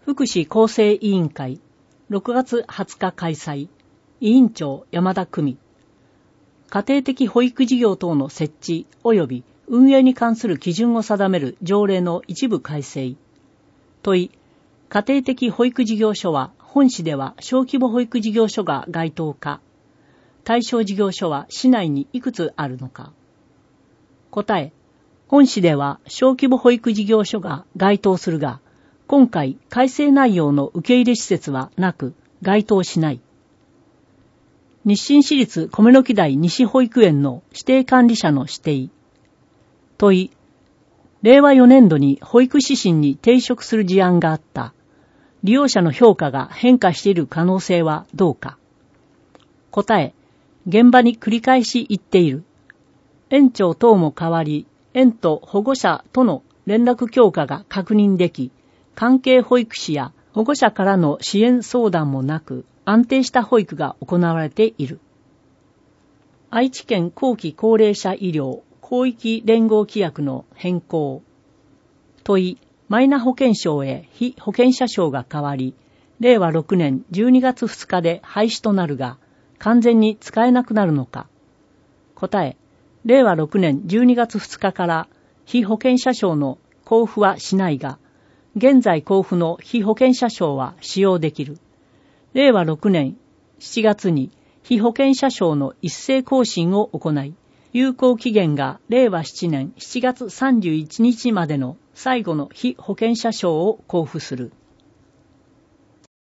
福祉厚生委員会6月20日開催。委員長山田久美。家庭的保育事業等の設置及び運営に関する基準を定める条例の一部改正。問い、家庭的保育事業所は本市では小規模保育事業所が該当か、対象事業所は市内にいくつあるのか。答え、本市では小規模保育事業所が該当するが、今回改正内容の受け入れ施設はなく該当しない。日清市立米の木台西保育園の指定管理者の指定。問い、令和4年度に保育指針に抵触する事案があった。利用者の評価が変化している可能性はどうか。答え、現場に繰り返し行っている。園長等も変わり、園と保護者との連絡強化が確認でき、関係保育士や保護者からの支援相談もなく、安定した保育が行われている。愛知県後期高齢者医療広域連合規約の変更。問い、マイナ保険証へ被保険者証が変わり、令和6年12月2日で廃止となるが、完全に使えなくなるのか。答え、令和6年12月2日から被保険者証の交付はしないが、現在交付の被保険者証は使用できる。令和6年7月に被保険者証の一斉更新を行い、有効期限が令和7年7月31日までの最後の被保険者証を交付する。